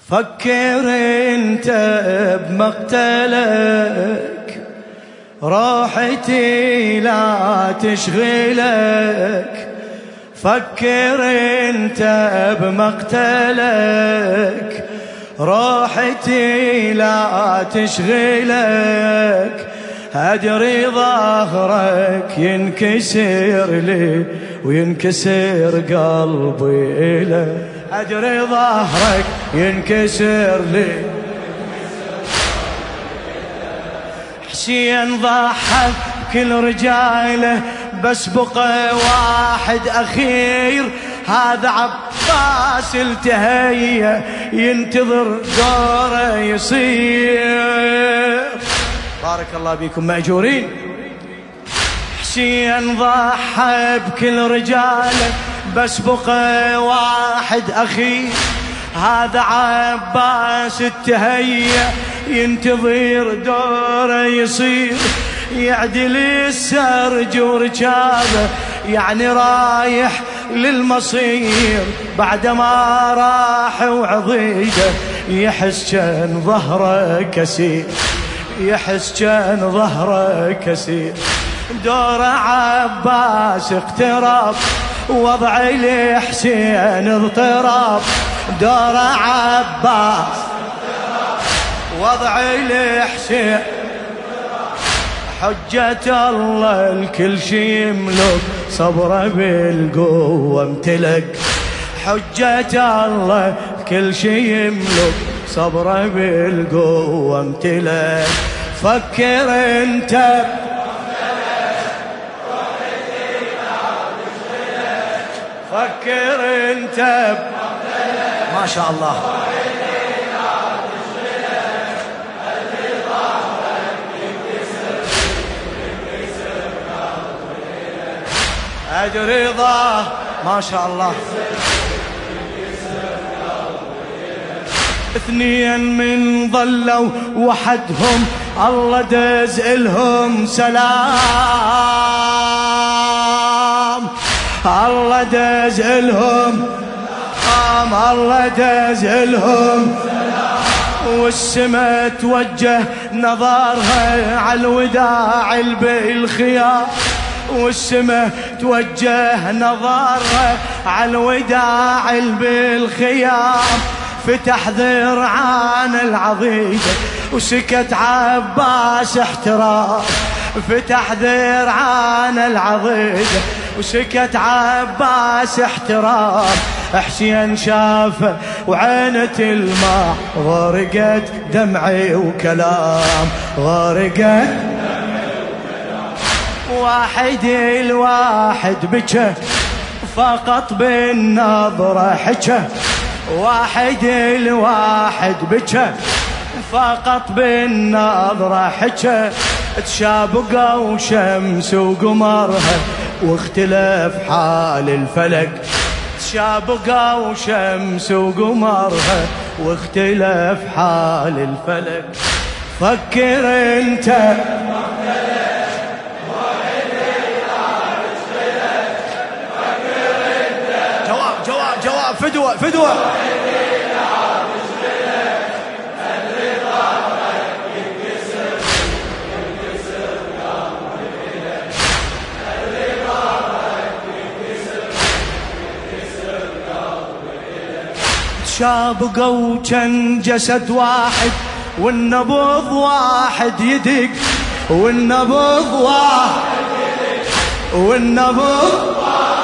فكر انت بمقتلك، راحتي لا تشغلك. فكر انت بمقتلك، راحتي لا تشغلك. أدري ظهرك ينكسر لي وينكسر قلبي لك. أدري ظهرك ينكسر لي. حسين ضحى بكل رجاله بس بقى واحد أخير، هذا عباس التهيأ ينتظر دوره يصير. بارك الله بكم مأجورين. حسين ضحى بكل رجاله بس بقى واحد أخير، هذا عباس التهيأ ينتظر دوره يصير. يعدل السرج ورجابه يعني رايح للمصير، بعد ما راح وعضيده يحس كان ظهره كسير، يحس كان ظهره كسير. دور عباس اقترب وضع لحسين اضطراب. دور عباس وضع لحسين، حجة الله الكل شي يملك، صبره بالقوة امتلك. حجة الله كل شي يملك، صبره بالقوة امتلك. فكر انت فكر انت ما شاء الله. أدري ضاه ما شاء الله. اثنين من ظلوا وحدهم الله دز إلهم سلام. الله دز إلهم سلام، الله دز إلهم سلام. والسما توجه نظرها على الوداع بالخيار، والسما توجه نظرها على الوداع بالخيام. فتح ذرعان العضيدة وسكت عباس احترام. فتح ذرعان العضيدة وسكت عباس احترام. حسين شافه وعينة الماء غرقت دمعي وكلام، غرقت واحد الواحد بكى فقط بالنظرة حكى. واحد الواحد بكى فقط بالنظرة حكى. تشابقوا شمس وقمرها واختلف حال الفلك. تشابقوا شمس وقمرها واختلف حال الفلك. فكر انت فدوة فدوة. تشابقوا كان جسد واحد والنبض واحد يدق، والنبض واحد يدق، والنبض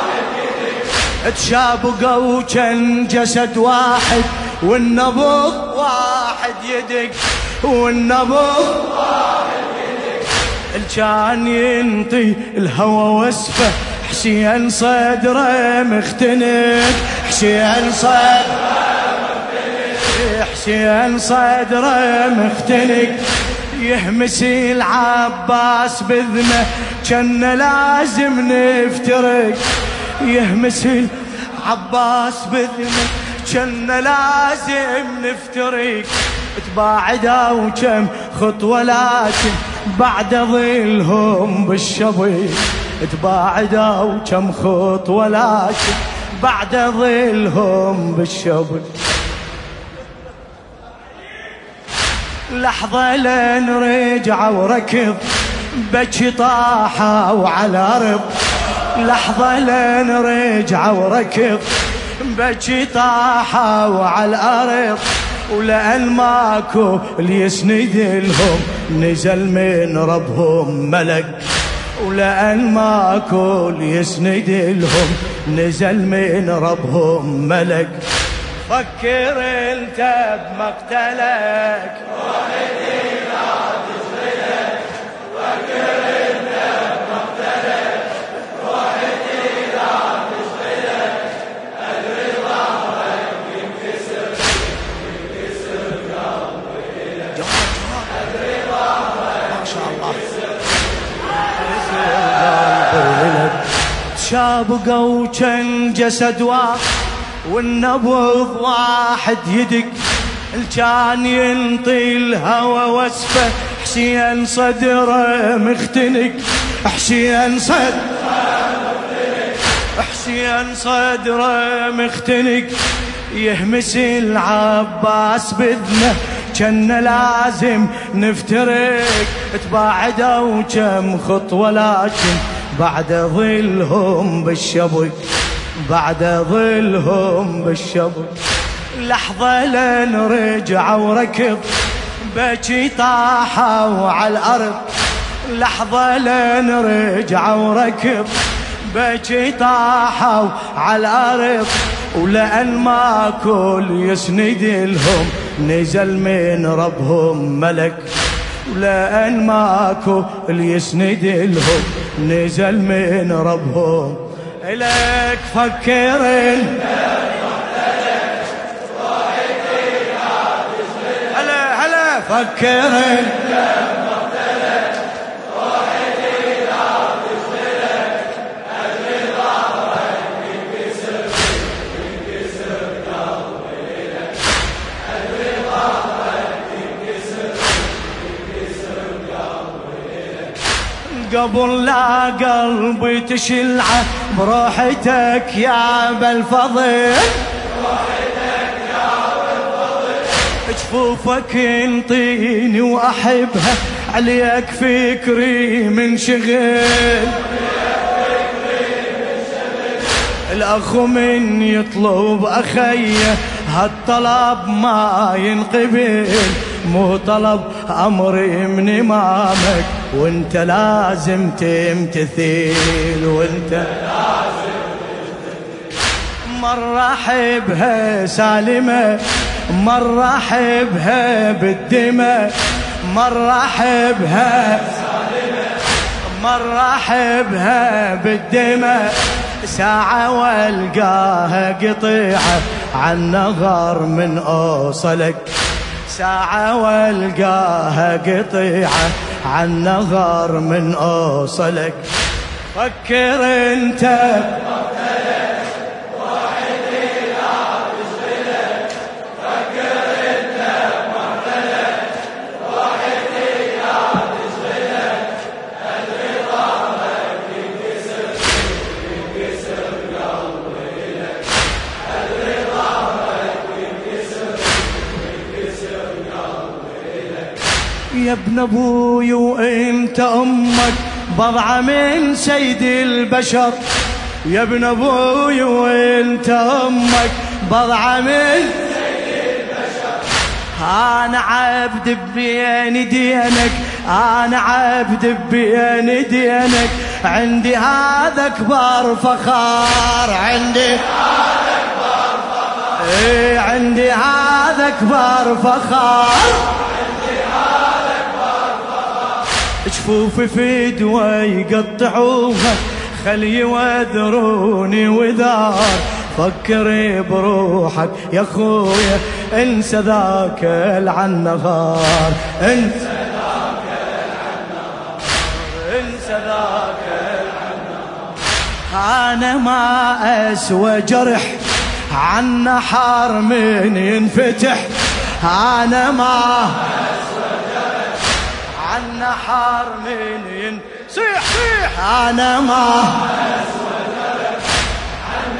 تشابقوا كان جسد واحد والنبض واحد يدق، والنبض واحد يدق. الكان ينطي الهوى وسفه، حسين صدره مختنق. حسين صدره مختنق، حسين صدره مختنق. يهمس العباس بذنه كان لازم نفترق. يهمس العباس بذنه كان لازم نفترق. تباعدوا كم خطوة لكن بعد ظلهم بالشبيك. تباعدوا كم خطوة لكن بعد ظلهم بالشبيك. لحظة لين رجع وركض بكي طاحوا على رب. لحظة لين رجع وركض بكي طاحوا على الأرض، ولأن ماكو اللي يسند لهم نزل من ربهم ملك. ولأن ماكو اللي يسند لهم نزل من ربهم ملك. فكر انت بمقتلك وحدي لا تشغلك. فكر انت بمقتلك وحدي لا تشغلك. ادري ظهرك ينكسر ينكسر قلبي لك. ادري ظهرك ما شاء الله شابقوا كان جسد واحد والنبض واحد يدق. كان ينطي الهوى وصفه حسين صدره مختنق. حسين صدره مختنق. يهمس العباس بذنه كان لازم نفترق. تباعدوا كم خطوة لكن بعد ظلهم بالشبك. بعد ظلهم بالشبك. لحظة لين رجع وركض بكي طاحوا على الأرض. لحظة لين رجع وركض بكي طاحوا على الأرض، ولأن ماكو يسند لهم نزل من ربهم ملك. ولأن ماكو اللي يسند لهم نزل من ربهم إليك. فكر هلا هلا فكر قبل لا قلبي تشلعه بروحتك يا بالفضل. بروحتك يا بالفضل. جفوفك انطيني واحبها عليك فكري منشغل. الاخ من يطلب اخيه هالطلب ما ينقبل. مو طلب امري من امامك وانت لازم تمتثل. وانت لازم تمتثل. مرة حبها سالمة مرة حبها بالدماء. مرة حبها سالمة مرة حبها بالدماء. ساعة والقاها قطيعة عن نغر من اوصلك. ساعة والقاها قطيعة عن نغر من اوصلك. فكر انت بمقتلك وحدي لا تشغلك. فكر انت بمقتلك وحدي لا تشغلك. ادري ظهرك ينكسر ينكسر قلبي لك. ادري ظهرك ينكسر ينكسر قلبي لك. يا ابن ابوي وانت امك بضعة من سيد البشر. يا ابن ابوي وانت امك بضعة من سيد البشر. انا عبد بين دينك. انا عبد بين دينك. عندي هذا اكبر فخار. عندي هذا اكبر فخار. عندي هذا اكبر فخار. جفوفي في دوا يقطعوها خلي يوذروني وذار. فكري بروحك يا خويا انسى ذاك العنغار. انسى ذاك العنغار. انسى ذاك العنغار. انا ما اسوى جرح عن نحر من ينفتح. انا ما النحر من صيح صيح. انا ما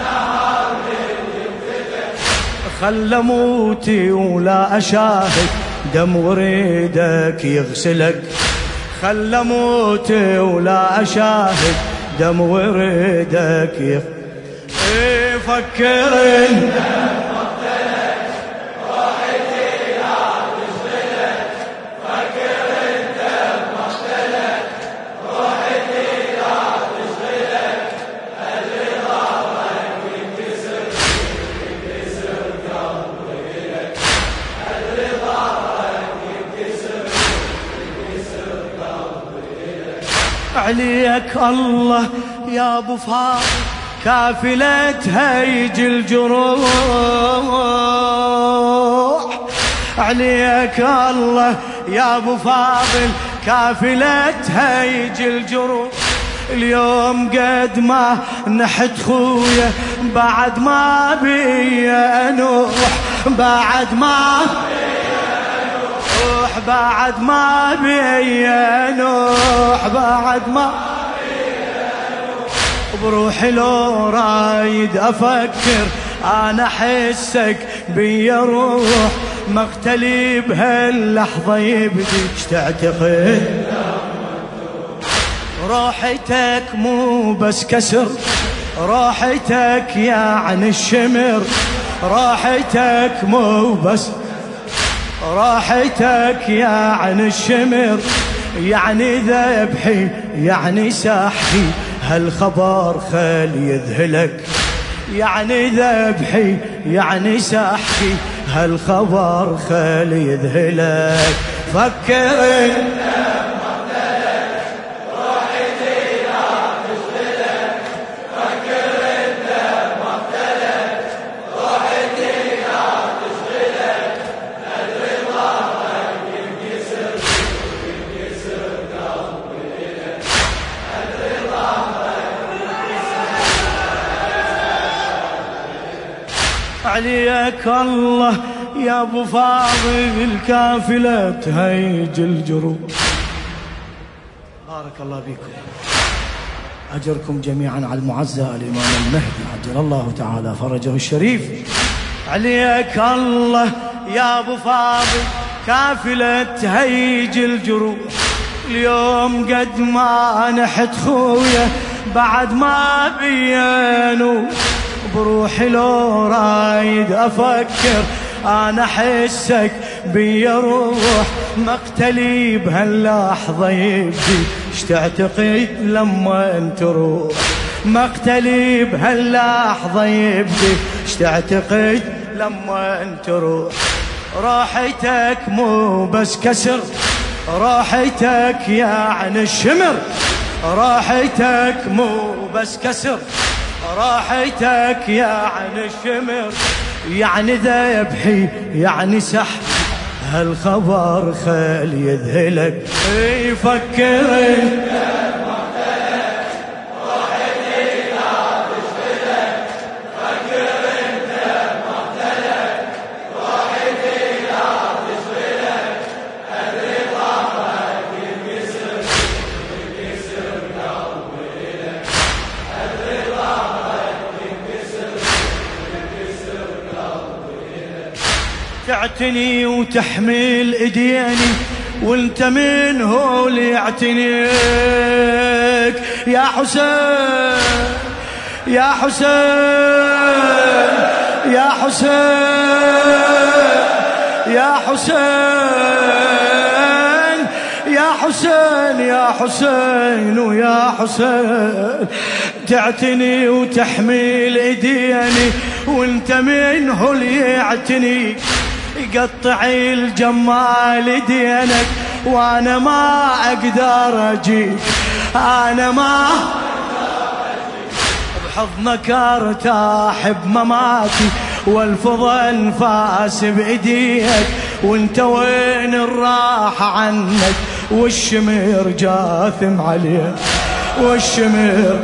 النهار من ينفتح. خل موتي ولا اشاهد دم وريدك يغسلك، خل اموت ولا اشاهد دم وريدك يغسلك. فكر انت بمقتلك روحتي لا تشغلك، فكر انت بمقتلك روحتي لا تشغلك، اللي ظهرك ينكسر ينكسر قلبي لك، اللي ظهرك ينكسر ينكسر قلبي لك. عليك الله يا ابو فاضل كافلة هيج الجروح، عليك الله يا ابو فاضل كافلة هيج الجروح. اليوم قد ما نحت خويا بعد ما بي انوح، بعد ما روح بعد ما بي انوح، بعد ما بروحي لو رايد افكر انا احسك بيا روح، مقتلي بهاللحظه يبدي ايش تعتقد؟ روحتك مو بس كسر، روحتك يعني الشمر، روحتك مو بس روحتك يعني الشمر، يعني ذبحي يعني سحبي هالخبر خل يذهلك، يعني ذبحي يعني سحبي هالخبر خل يذهلك. فكر عليك الله يا ابو فاضل الكافلة تهيج الجروح. بارك الله بكم، أجركم جميعا على المعزى الإمام المهدي عجل الله تعالى فرجه الشريف. عليك الله يا ابو فاضل كافلة تهيج الجروح، اليوم قد ما نحت خويا بعد ما بينو، بروحي لو رايد افكر انا احسك بيا روح، مقتلي بهاللحظه يبدي ايش تعتقد لما تروح، مقتلي بهاللحظه يبدي ايش تعتقد لما تروح. روحتك مو بس كسر، روحتك يعني الشمر، روحتك مو بس كسر، راحتك يعني الشمر، يعني ذبحي يعني سحب هالخبر خل يذهلك. فكر تعتني وتحمل ايديني وانت من هو اللي يعتنيك يا حسين يا حسين يا حسين يا حسين يا حسين يا حسين ويا حسين. تعتني وتحمل ايديني وانت من هو اللي يعتنيك، يقطع الجمال دينك وانا ما اقدر اجيك، انا ما بحضنك ارتاح بمماتي والفضى انفاس بايديك، وانت وين الراحة عنك والشمر جاثم عليك، والشمر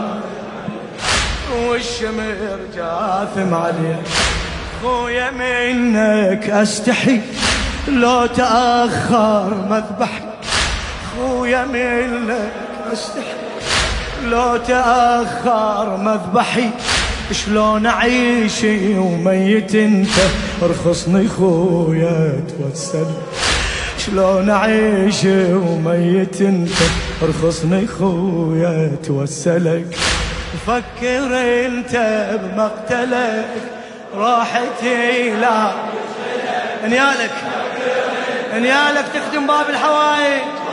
جاثم عليك. خويا منك استحي لو تأخر مذبحي، خويا منك استحي لو تأخر مذبحي، شلون اعيش وميت انت ارخصني خويا توسل. شلون اعيش وميت انت ارخصني خويا توسلك. فكر انت بمقتلك راحتي لا انيالك تخدم باب الحوائج.